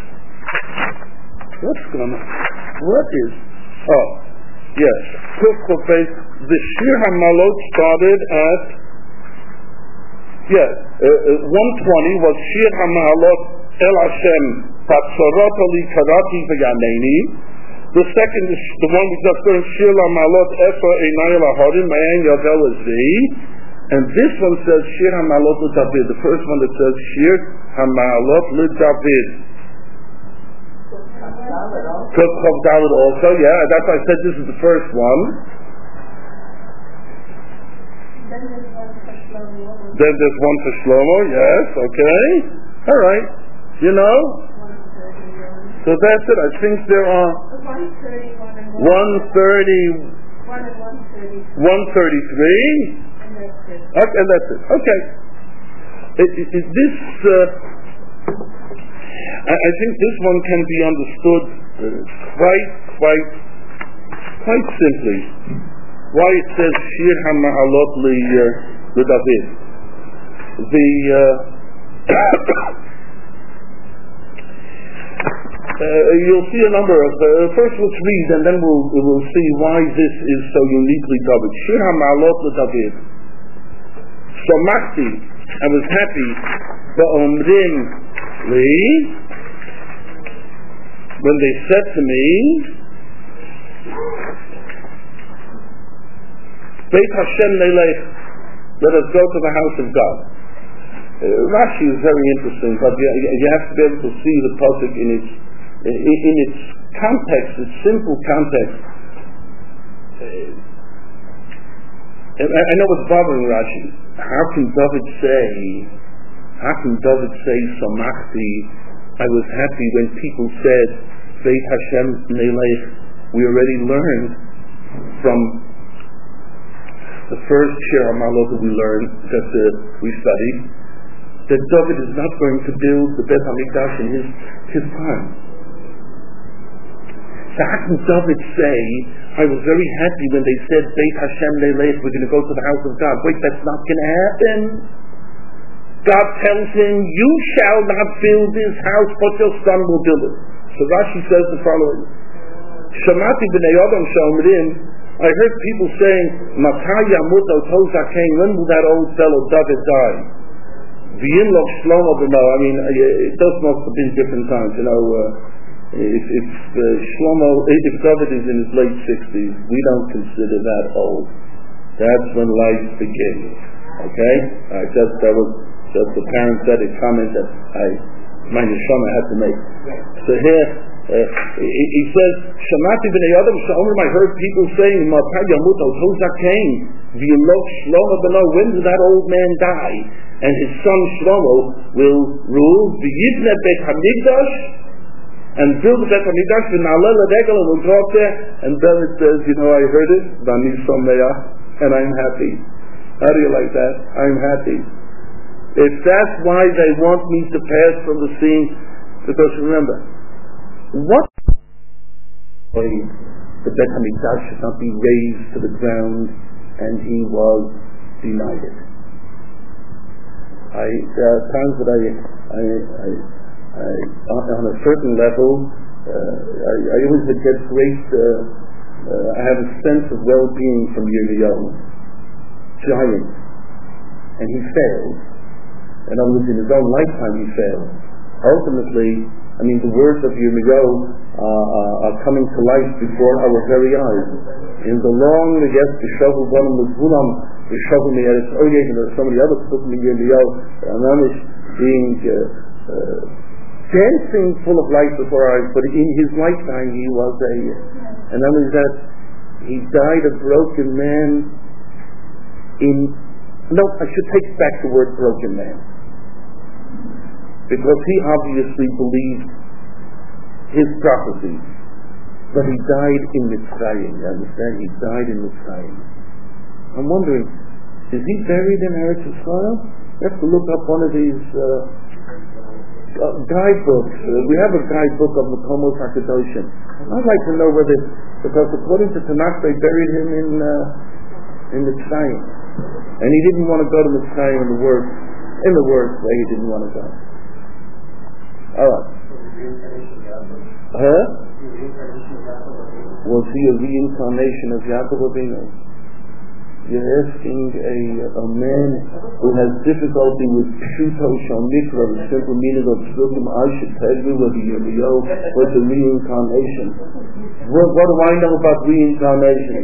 What's going on? What is? Oh, yes. The Shir HaMa'alot started at, yes, uh, uh, one twenty was Shir HaMa'alot El Hashem Batzorot Ali Karati V'Yaneni. The second is the one we just learned, Shir HaMa'alot Efa Einai Laharim Ma'en Yavel Azvi. And this one says Shir HaMa'alot LeDavid. The first one that says Shir HaMa'alot LeDavid. Kuf Chav Dalet also, yeah. That's why I said this is the first one. Then there's one for Shlomo, yes, okay. All right. You know? So that's it. I think there are one thirty, one thirty-three, okay, and that's it. Okay. It, it, it, this, uh, I, I think this one can be understood uh, quite, quite, quite simply. Why it says Shir HaMa'alot LeDavid. The uh, Uh, you'll see a number of, uh, first let's read and then we'll, we'll see why this is so uniquely David. Shir HaMa'alot LeDavid. Shomachti, I was happy, Ba'omrim Li, when they said to me, Beit Hashem Nelech, let us go to the house of God. Uh, Rashi is very interesting, but you, you have to be able to see the pasuk in its in, in its context, its simple context. Uh, I, I know what's bothering Rashi. How can David say? How can David say Samachti? I was happy when people said Beit Hashem Nelech. We already learned from the first Shir HaMa'alot that we learned, that uh, we studied, that David is not going to build the Beit HaMikdash in his, his time. So how can David say, I was very happy when they said Beit Hashem Nelech, we're going to go to the house of God. Wait, that's not going to happen. God tells him, you shall not build this house, but your son will build it. So Rashi says the following, Shamati b'nei Adam shomrim, I heard people saying, Matai yamut oto zaken, when will that old fellow David die? V'yin lo Shlomo b'no, I mean, those must have been different times, you know, uh, if, if uh, Shlomo, if David is in his late sixties, we don't consider that old. That's when life begins. Okay? I just, that was just a parenthetic comment that I, my neshama had to make. So here, Uh, he, he says, Shamati b'nei Adam sha'omrim, I heard people saying, Matai yamut oto zaken, v'yilok Shlomo b'no, when will that old man die? And his son Shlomo will rule, v'yibne Beit HaMikdash, and build the Beit HaMikdash, v'na'aleh l'regel, and we'll go up there. And then it says, you know, I heard it, v'ani someach, and I'm happy. How do you like that? I'm happy. If that's why they want me to pass from the scene, because remember, what? The Beit HaMikdash should not be razed to the ground, and he was denied it. I, there are times that I, I, I, I on a certain level, uh, I, I always get great, uh, uh, I have a sense of well-being from Yirmiyahu, giant, and he failed. In other words, in his own lifetime he failed. Ultimately, I mean, the words of Yirmiyahu uh, uh, are coming to life before our very eyes. In the long, yes, the shovel one was Hulam, the shovel me as oh yeah, there are so many other people in Yirmiyahu, Anamish being uh, uh, dancing full of life before our eyes, but in his lifetime he was a, and that was that he died a broken man in, no, I should take back the word broken man. Because he obviously believed his prophecies. But he died in Mitzrayim, you understand? He died in Mitzrayim. I'm wondering, is he buried in Eretz Yisrael? You have to look up one of these uh, uh, guidebooks. Uh, we have a guidebook of Mekomos HaKadoshim. I'd like to know whether, because according to Tanakh, they buried him in uh, in Mitzrayim. And he didn't want to go to Mitzrayim in the worst, in the worst way he didn't want to go. All right. Huh? Was he a reincarnation of Yaakov Avinu? You're asking a, a man who has difficulty with Pshuto Shal Mikra, the simple meaning of Tzlukim. I should tell you whether Yirmiyahu was a reincarnation. What, what do I know about reincarnation?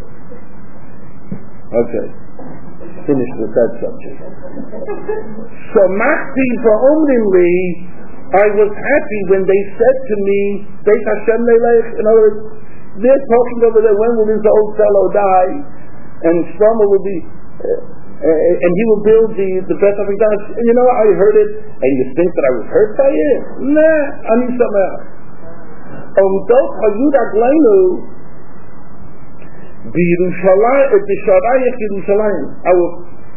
Okay. Finished with that subject. So Machti Va'omrim Li, I was happy when they said to me, Beit Hashem Nelech, in other words, they're talking over there, when will this old fellow die? And Shlomo will be, uh, uh, and he will build the, the Beit HaMikdash. And you know, I heard it, and you think that I was hurt by it? Nah, I mean something else. Omdot Hayudak Leinu, B'Yerushalayim, Yerushalayim, our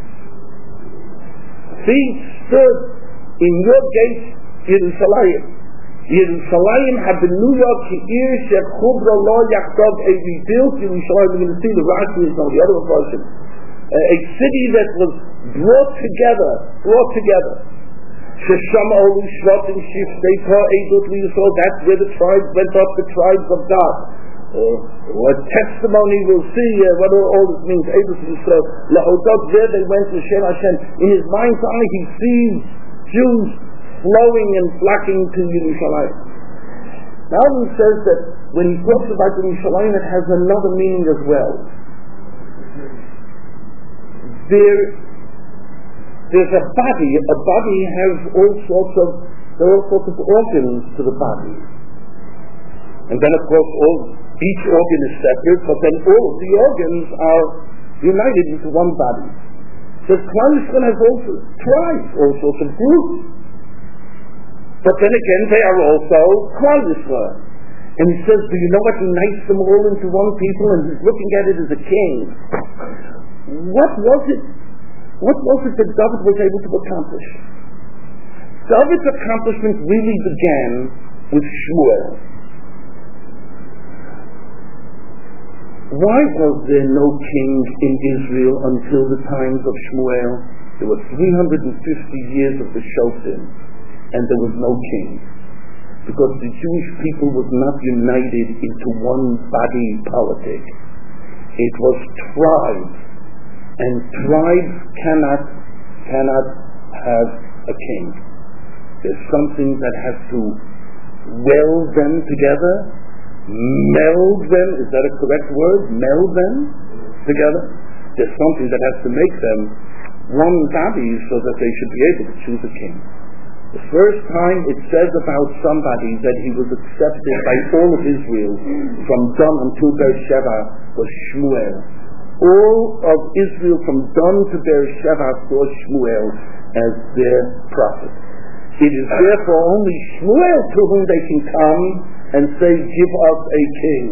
feet stood in your gates, Yerushalayim. Yerushalayim habenuya ki'ir shechubra lo yachtav, a rebuilt Yerushalayim. We're going to see the Rashi is now the other version. A city that was brought together, brought together. Shesham olu shvatim shiftei edut liyisrael. That's where the tribes went up, the tribes of God. Uh, what testimony we'll see, uh, what all this means. Edut liyisrael. Lahodot, there they went to Shem Hashem. In his mind's eye, he sees Jews flowing and flocking to Yerushalayim. Malvin says that when he talks about Yerushalayim, it has another meaning as well. There, there's a body. A body has all sorts of there are all sorts of organs to the body, and then of course all each organ is separate, but then all of the organs are united into one body. So Klal Yisrael has also tribes, all sorts of groups, but then again they are also Klal Yisrael. And he says, do you know what unites them all into one people? And he's looking at it as a king. What was it? What was it that David was able to accomplish? David's accomplishment really began with Shmuel. Why was there no king in Israel until the times of Shmuel? There were three hundred fifty years of the Shoftim, and there was no king. Because the Jewish people was not united into one body politic. It was tribes, and tribes cannot cannot have a king. There's something that has to weld them together, meld them. Is that a correct word? Meld them together. There's something that has to make them one body so that they should be able to choose a king. The first time it says about somebody that he was accepted by all of Israel from Dan until Beersheba was Shmuel. All of Israel from Dan to Beersheba saw Shmuel as their prophet. It is therefore only Shmuel to whom they can come and say, give us a king.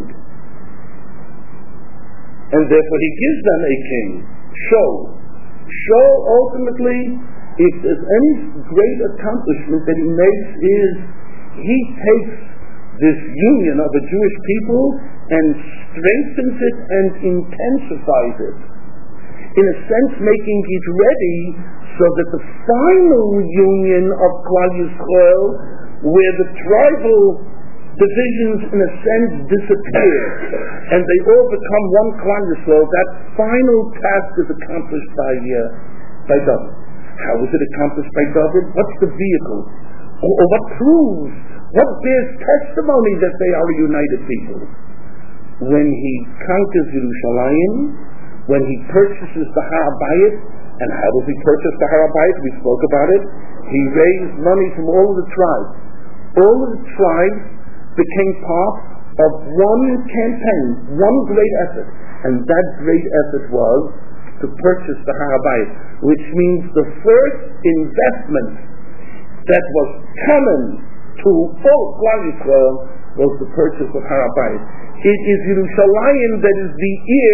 And therefore he gives them a king. Show. Show ultimately, if there's any great accomplishment that he makes, is he takes this union of the Jewish people and strengthens it and intensifies it. In a sense, making it ready so that the final union of Klal Yisrael, where the tribal divisions in a sense disappear and they all become one Klal Yisrael, that final task is accomplished by, uh, by David. How is it accomplished by David? What's the vehicle? Or, or what proves, what bears testimony that they are a united people? When he conquers Yerushalayim, when he purchases the Har HaBayit, and how does he purchase the Har HaBayit? We spoke about it. He raised money from all of the tribes. All of the tribes became part of one campaign, one great effort, and that great effort was to purchase the Har HaBayit, which means the first investment that was common to all Klal Yisrael was the purchase of Har HaBayit. It is Yerushalayim that is the ear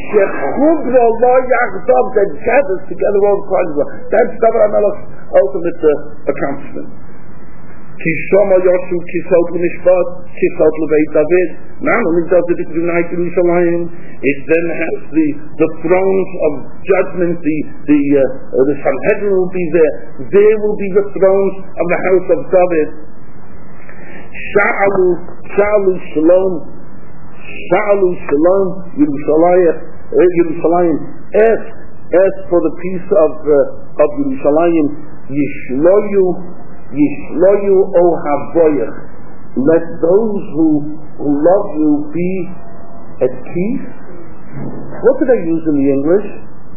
that gathers together all Klal Yisrael. That's David HaMelech's ultimate uh, accomplishment. Kishama Yoshu Kisot L'Mishpat Kisot L'Beit David. Not only does it unite Yerushalayim, it then has the, the thrones of judgment, the the uh, the Sanhedrin will be there. There will be the thrones of the house of David. Sha'alu Sha'alu Shalom Sha'alu Shalom Yerushalayim Yerushalayim. Ask ask for the peace of uh, of Yerushalayim. Yishloyu Yishloyu o havoyach. Let those who, who love you be at peace. What do they use in the English?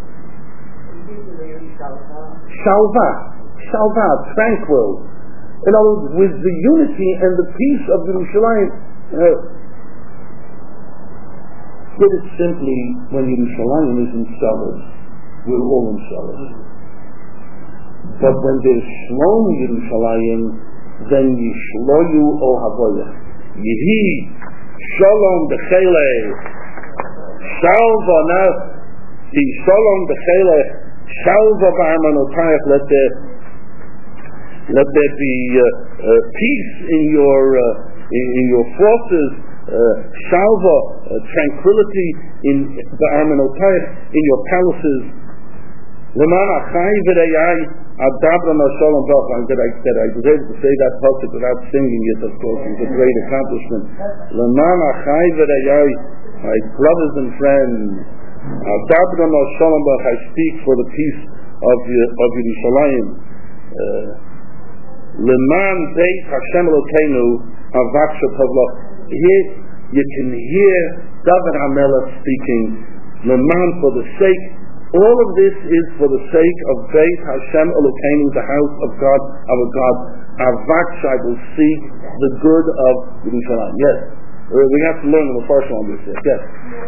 Shalva. Shalva, tranquil. In other words, with the unity and the peace of Yerushalayim. Uh, put it simply, when Yerushalayim is in Shabbos, we're all in Shabbos. But when there's Shlom Yerushalayim, then Yishloyu o havoyach. Yehi Shalom b'chelei Shalva now the Shalom b'chelei Shalva b'armanotayach. Let there let there be uh, uh, peace in your uh, in, in your forces. Uh, Shalva, uh, tranquility in b'armanotayach, in your palaces. Leman achai v'rayai. Adabra Mashalom Bach, that I said I was able to say that pasuk without singing it, of course, is a great accomplishment. Leman achai v'rayai, my brothers and friends. Adabra Mashalom Bach, I speak for the peace of of Yerushalayim. Leman Beit Hashem Elokeinu Avaksha Pavlo. Here you can hear David HaMelech speaking, Leman, for the sake, all of this is for the sake of Beit Hashem Elokeinu, the house of God, our God. Avaksha, I will seek the good of Yerushalayim. Yes. We have to learn the first one this year. Yes.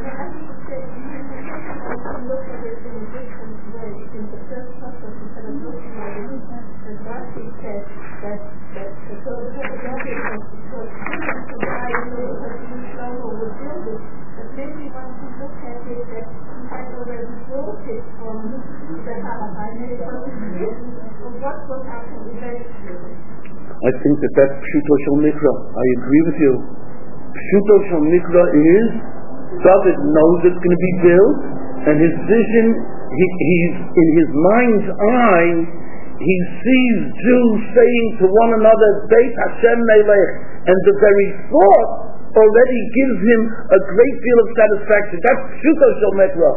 I think that that's Pshuto Shel Mikra. I agree with you. Pshuto Shel Mikra is David knows it's going to be built, and his vision, he, he's in his mind's eye, he sees Jews saying to one another, Beit Hashem Melech, and the very thought already gives him a great deal of satisfaction. That's Pshuto Shel Mikra.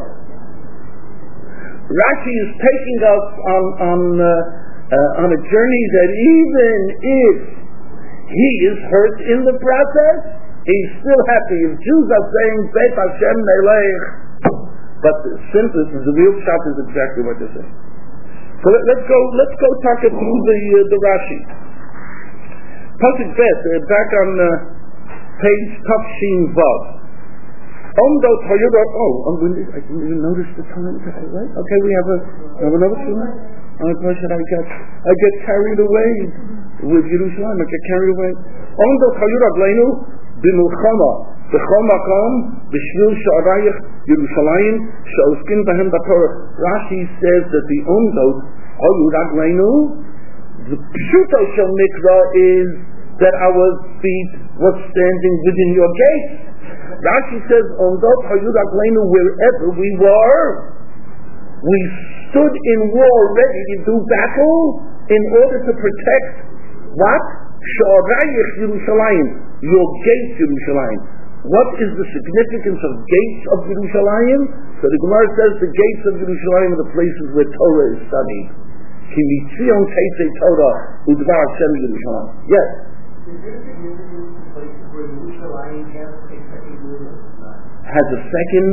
Rashi is taking us on on uh, uh, on a journey that even if he is hurt in the process, he's still happy. If Jews are saying Beit Hashem Melech, but the simplest, the real shot is exactly what they're saying. So let, let's go. Let's go talk it through the uh, the Rashi. Pasuk Bet, uh, back on uh, page Tafshin Vav. Omdo Toyota. Oh, I didn't even notice the time. Right? Okay, we have a have another two. Oh, should I get I get carried away with Yerushalayim. I get carried away. Omdo Toyota Glenu b'Milchama b'Chol Makom b'Shvil Sha'arayich Yerushalayim Sha'oskin B'Hem B'Torah. Rashi says that the Omdo Toyota Glenu, the Pshuto Shel Mikra is that our feet were standing within your gates. Rashi says, Omdot Hayud Aglenu, wherever we were, we stood in war ready to do battle in order to protect what? Sha'arayich Yerushalayim, your gates Yerushalayim. What is the significance of gates of Yerushalayim? So the Gemara says the gates of Yerushalayim are the places where Torah is studied. Ki mitzion teitze Torah udvar Hashem Yerushalayim. Yes. Has a second.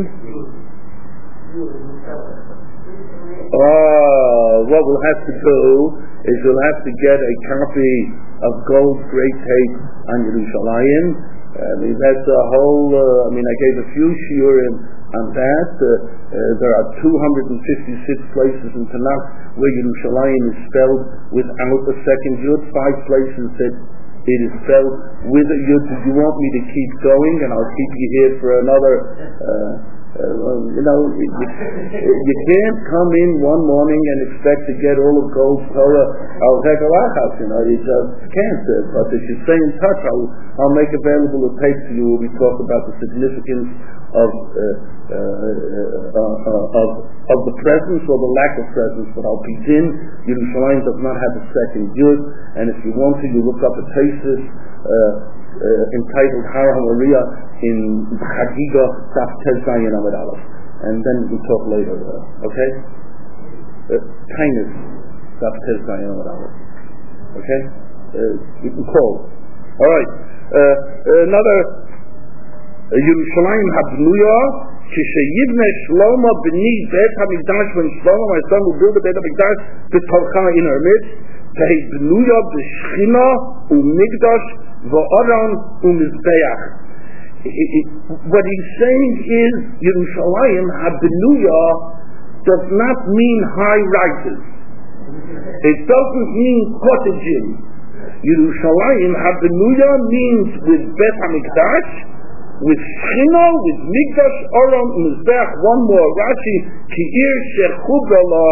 Oh, what we'll have to do is we'll have to get a copy of Gold Great Tape on Yerushalayim. I mean, that's a whole. Uh, I mean, I gave a few shiurim on that. Uh, uh, there are two hundred fifty-six places in Tanakh where Yerushalayim is spelled without a second yud. Five places that it is spelled with a yud. Do you want me to keep going? And I'll keep you here for another. Uh, uh, you know, you, you can't come in one morning and expect to get all of Gold's Torah al Hekalachas. You know, you just can't. Uh, but if you stay in touch, I'll, I'll make available a tape to you where we talk about the significance of uh, uh, uh, uh, of of the presence or the lack of presence. But Al Pidin, Yerushalayim does not have a second yud, and if you want to, you look up a thesis uh, uh, entitled Har HaMoriah in Chagiga Daf Tez Zayin Amud Aleph, and then we talk later. Uh, okay, Tainus Daf Tez Zayin Amud Aleph. Okay, uh, you can call. All right, uh, another. Yerushalayim Habnuya, Kishayivne Shlomo B'ni Bet HaMikdash, when Shlomo, my son, will build a Bet HaMikdash, B'Torcha in our midst, Tehi B'nuya B'Shchina U'Mikdash V'Oron U'Mizbeach. What he's saying is, Yerushalayim Habnuya does not mean high rises. It doesn't mean cottaging. Yerushalayim Habnuya means with Bet HaMikdash, with Shchina, with Mikdash, Oron, Mizbeach. One more, Rashi, Ki'ir Shechubala,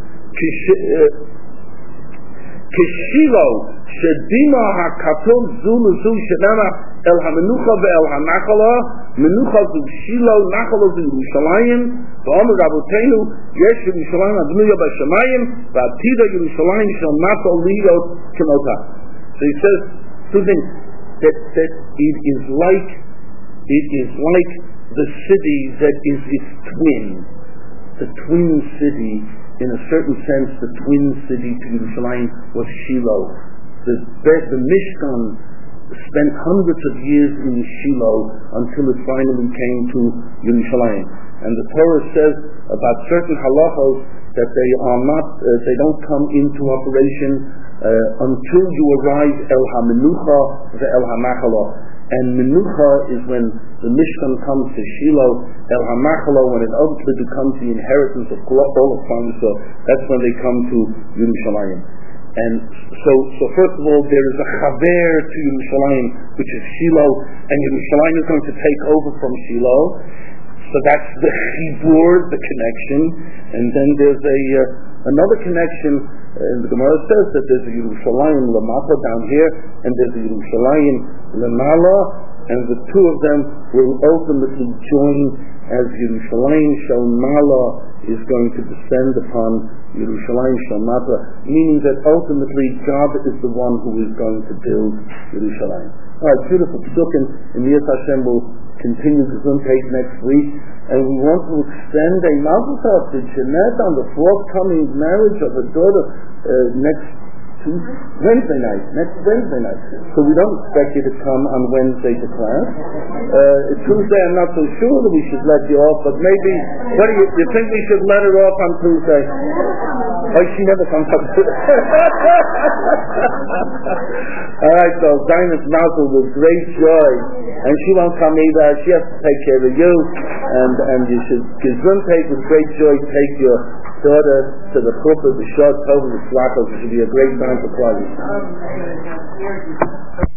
Kishilo, Shedima HaKatul Zulu Zu Shedama, El HaMenucha Ve'el HaNachala, Menucha Zu Shilo, Nachala Zu Yerushalayim, V'omer Rabotenu, Yesh Yerushalayim Abnuya B'Shamayim, V'atida Yerushalayim Shel Nato Liyot Kenota. So he says two things, that, that it is like It is like the city that is its twin. The twin city, in a certain sense, the twin city to Yerushalayim was Shiloh. the, the Mishkan spent hundreds of years in Shiloh until it finally came to Yerushalayim. And the Torah says about certain halachos that they are not, uh, they don't come into operation uh, until you arrive El HaMenucha ve'el HaMachala. And Menucha is when the Mishkan comes to Shiloh. El HaMachala, when it ultimately becomes the inheritance of all of Klal Yisrael, that's when they come to Yerushalayim. And so, so first of all, there is a chaver to Yerushalayim, which is Shiloh, and Yerushalayim is going to take over from Shiloh. So that's the chibur, the connection. And then there's a uh, another connection. And the Gemara says that there's a Yerushalayim Lamata down here, and there's a Yerushalayim Lamala, and the two of them will ultimately join as Yerushalayim Shalmala is going to descend upon Yerushalayim Shalmata, meaning that ultimately God is the one who is going to build Yerushalayim. All right, beautiful psukim, and Yirus Hashem will continue the Gesundheit next week, and we want to extend a mazel tov to Jeanette on the forthcoming marriage of her daughter uh, next Tuesday, Wednesday night, next Wednesday night. So we don't expect you to come on Wednesday to class. Uh, Tuesday, I'm not so sure that we should let you off, but maybe, what do you, you think we should let her off on Tuesday? Oh, she never comes up to All right, so Dinah's mazel with great joy, and she won't come either. She has to take care of you, and and you should Gesundheit with great joy take your daughter to the chuppah, the short, over the slachos. It should be a great time for Klal Yisrael.